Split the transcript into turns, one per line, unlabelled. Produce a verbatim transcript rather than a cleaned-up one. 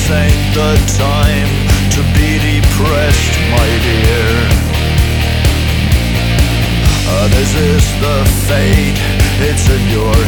this ain't the time to be depressed, my dear. Uh, this is the fate, it's in your